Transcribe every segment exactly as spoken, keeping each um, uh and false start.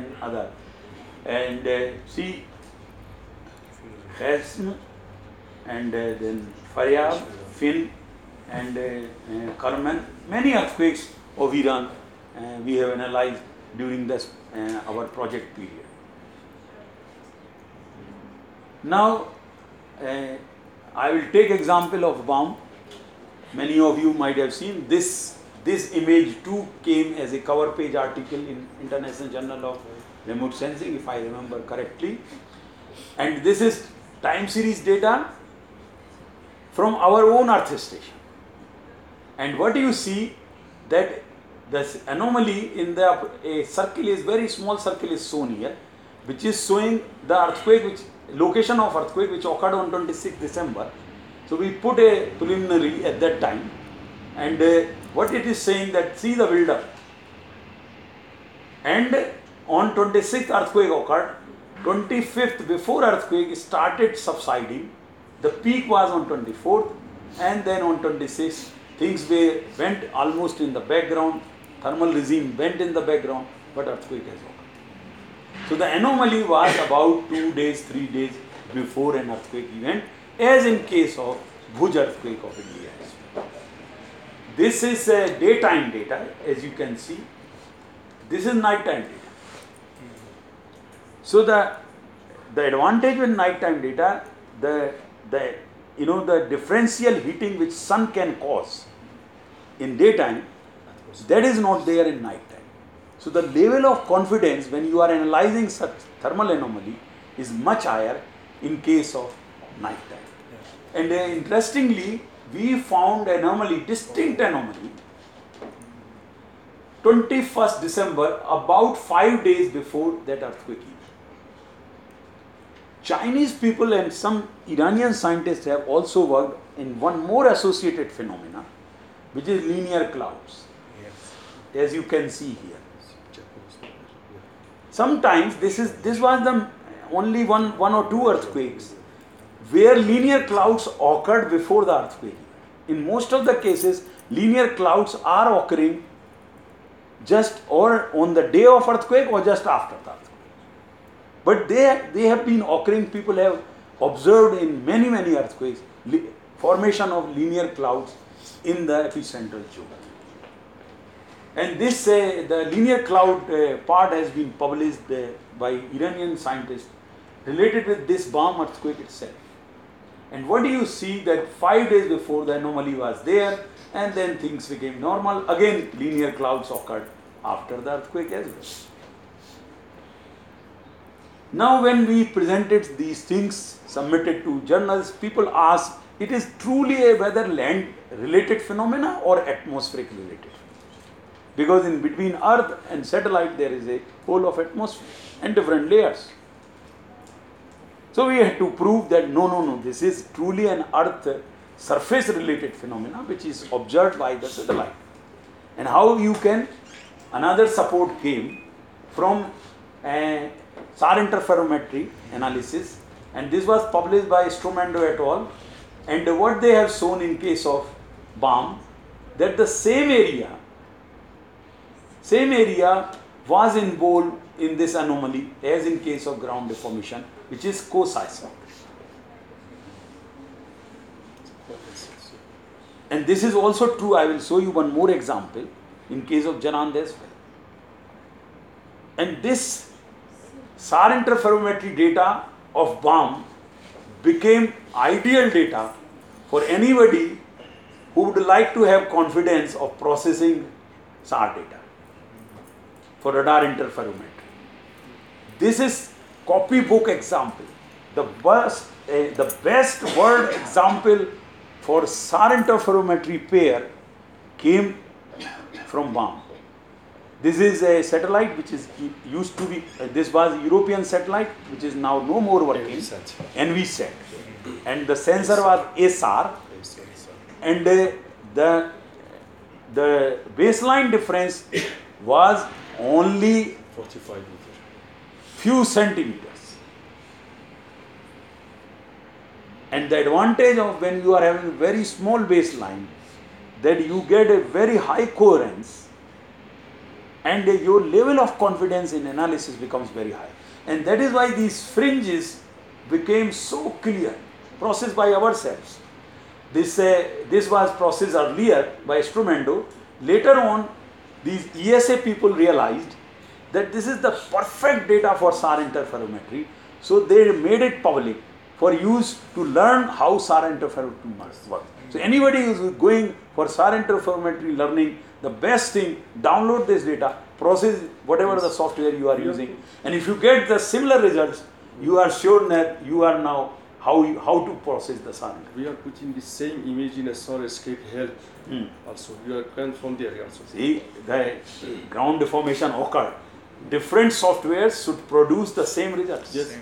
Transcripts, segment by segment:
and other. And uh, see, Hasm and uh, then Faryab, Finn and uh, uh, Karman, many earthquakes of Iran uh, we have analyzed during this uh, our project period. Now, uh, I will take example of bomb. Many of you might have seen this. This image too came as a cover page article in International Journal of Remote Sensing, if I remember correctly. And this is time series data from our own Earth station. And what you see that this anomaly in the a circle is very small circle is shown here, which is showing the earthquake, which location of earthquake which occurred on twenty-sixth December. So we put a preliminary at that time, and uh, what it is saying that see the build up. And on twenty-sixth earthquake occurred, twenty-fifth before earthquake started subsiding, the peak was on twenty-fourth, and then on twenty-sixth things were, went almost in the background, thermal regime went in the background, but earthquake has occurred. So the anomaly was about two days, three days before an earthquake event, as in case of Bhuj earthquake of India. This is uh, daytime data, as you can see. This is nighttime data. So the the advantage with nighttime data, the the you know the differential heating which sun can cause in daytime, that is not there in nighttime. So the level of confidence when you are analyzing such thermal anomaly is much higher in case of nighttime. And uh, interestingly, we found anomaly, distinct anomaly, twenty-first December, about five days before that earthquake event. Chinese people and some Iranian scientists have also worked in one more associated phenomena, which is linear clouds, yes, as you can see here. Sometimes this is this was the only one one or two earthquakes where linear clouds occurred before the earthquake. In most of the cases, linear clouds are occurring just or on the day of earthquake or just after the earthquake. But they, they have been occurring, people have observed in many, many earthquakes, li- formation of linear clouds in the epicentral zone. And this, uh, the linear cloud uh, part has been published uh, by Iranian scientists related with this bomb earthquake itself. And what do you see that five days before the anomaly was there, and then things became normal. Again, linear clouds occurred after the earthquake as well. Now when we presented these things, submitted to journals, people asked, it is truly a weather land related phenomena or atmospheric related? Because in between Earth and satellite there is a whole of atmosphere and different layers. So we had to prove that no, no, no, this is truly an Earth surface related phenomena which is observed by the satellite. And how you can, another support came from a S A R interferometry analysis, and this was published by Stromando et al. And what they have shown in case of bomb, that the same area, same area was involved in this anomaly as in case of ground deformation, which is co-seismic. And this is also true, I will show you one more example in case of Janand as well. And this S A R interferometry data of bomb became ideal data for anybody who would like to have confidence of processing S A R data for radar interferometry. This is copybook example. The best, uh, the best word example for S A R interferometry pair came from bomb. This is a satellite which is used to be, uh, this was a European satellite which is now no more working, NVSat. And the sensor was S R, and uh, the, the baseline difference was only forty-five meters, few centimeters. And the advantage of when you are having a very small baseline, that you get a very high coherence and uh, your level of confidence in analysis becomes very high. And that is why these fringes became so clear, processed by ourselves. This, uh, this was processed earlier by Strumendo. Later on, these E S A people realized that this is the perfect data for S A R interferometry. So they made it public for use to learn how S A R interferometry works. So anybody who is going for S A R interferometry learning, the best thing, download this data, process whatever the software you are using, and if you get the similar results, you are sure that you are now how you, how to process the S A R. We are putting the same image in a S A R escape health. Hmm. Also, you are can from there also. See, the ground deformation occurred. Different softwares should produce the same results. Yes.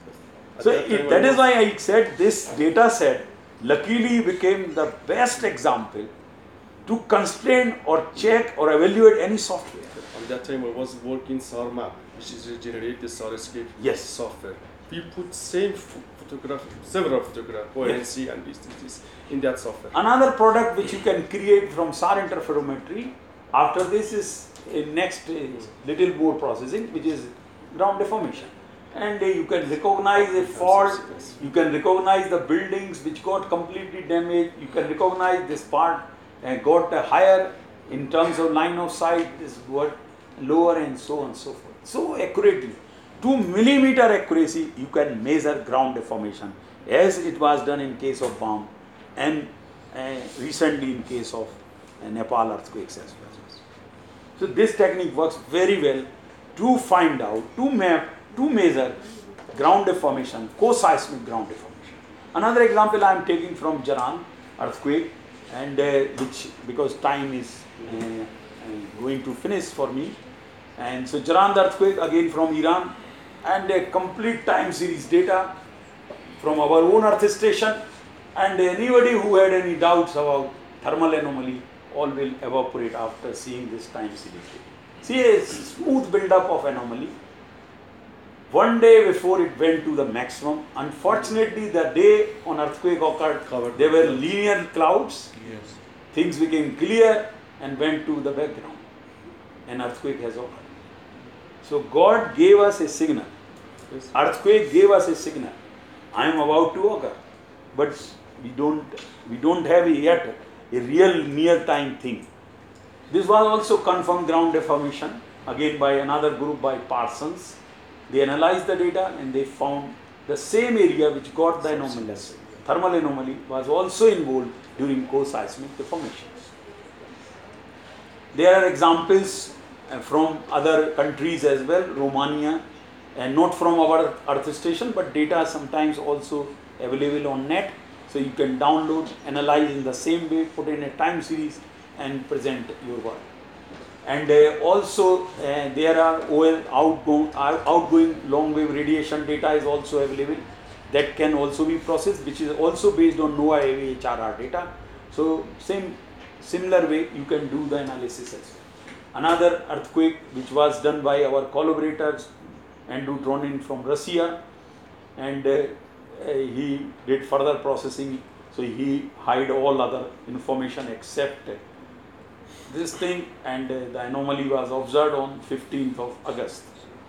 So that, it, that is why I said this data set luckily became the best example to constrain or check or evaluate any software. At that time I was working S A R map, which is generate the S A R escape yes. software. We put same photograph, several photographs, O N C yes. and this, this in that software. Another product which you can create from S A R interferometry after this is a next uh, little more processing, which is ground deformation. And uh, you can recognize a fault, you can recognize the buildings which got completely damaged, you can recognize this part uh, got uh, higher in terms of line of sight, this got lower, and so on and so forth. So accurately, two millimeter accuracy, you can measure ground deformation, as it was done in case of bomb and uh, recently in case of uh, Nepal earthquakes as well. So this technique works very well to find out, to map, to measure ground deformation, co-seismic ground deformation. Another example I am taking from Jaran earthquake, and uh, which because time is uh, uh, going to finish for me. And so Jaran earthquake again from Iran, and a complete time series data from our own earth station, and anybody who had any doubts about thermal anomaly, all will evaporate after seeing this time series. See a smooth build-up of anomaly. One day before it went to the maximum. Unfortunately, the day on earthquake occurred, Covered. there were linear clouds. Yes. Things became clear and went to the background. An earthquake has occurred. So God gave us a signal. Yes. Earthquake gave us a signal. I am about to occur, but we don't we don't have yet a real near time thing. This was also confirmed ground deformation, again by another group by Parsons. They analyzed the data and they found the same area which got the anomalous thermal anomaly was also involved during co-seismic deformation. There are examples from other countries as well, Romania, and not from our earth station, but data sometimes also available on net. So you can download, analyze in the same way, put in a time series and present your work. And uh, also uh, there are outgoing, outgoing long wave radiation data is also available that can also be processed, which is also based on NOAA A V H R R data. So same similar way you can do the analysis as well. Another earthquake which was done by our collaborators, Andrew Dronin from Russia, and uh, uh, he did further processing, so he hid all other information except uh, this thing, and uh, the anomaly was observed on fifteenth of August.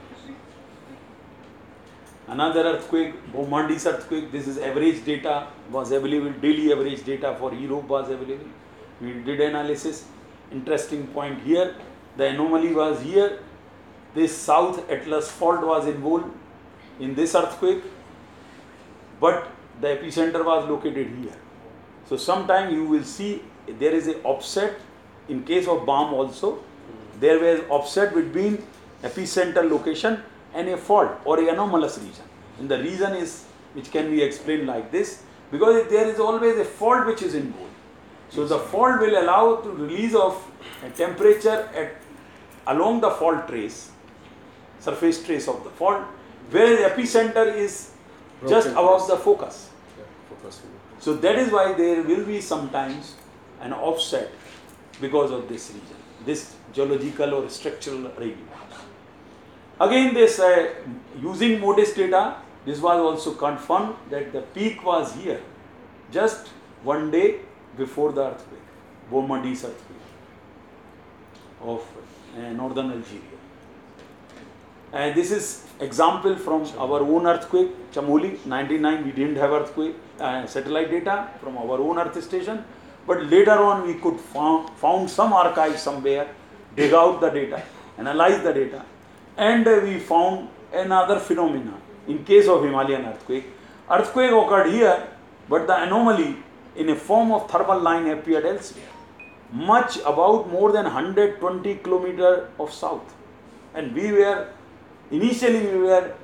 Another earthquake, Beaumont earthquake, this is average data was available, daily average data for Europe was available. We did analysis. Interesting point here, the anomaly was here. This South Atlas fault was involved in this earthquake, but the epicenter was located here. So sometime you will see there is a offset. In case of bomb also, there was offset between epicenter location and a fault or an anomalous region. And the reason is, which can be explained like this, because there is always a fault which is involved. So the fault will allow to release of a temperature at along the fault trace, surface trace of the fault, where the epicenter is just above the focus. So that is why there will be sometimes an offset because of this region, this geological or structural region. Again, this uh, using MODIS data, this was also confirmed that the peak was here, just one day before the earthquake, Beaumont earthquake of uh, northern Algeria. And this is example from our own earthquake, Chamoli, ninety-nine we didn't have earthquake, uh, satellite data from our own earth station, but later on we could found, found some archive somewhere, dig out the data, analyze the data, and uh, we found another phenomena. In case of Himalayan earthquake, earthquake occurred here, but the anomaly in a form of thermal line appeared elsewhere, much about more than one hundred twenty kilometers of south. And we were, initially we were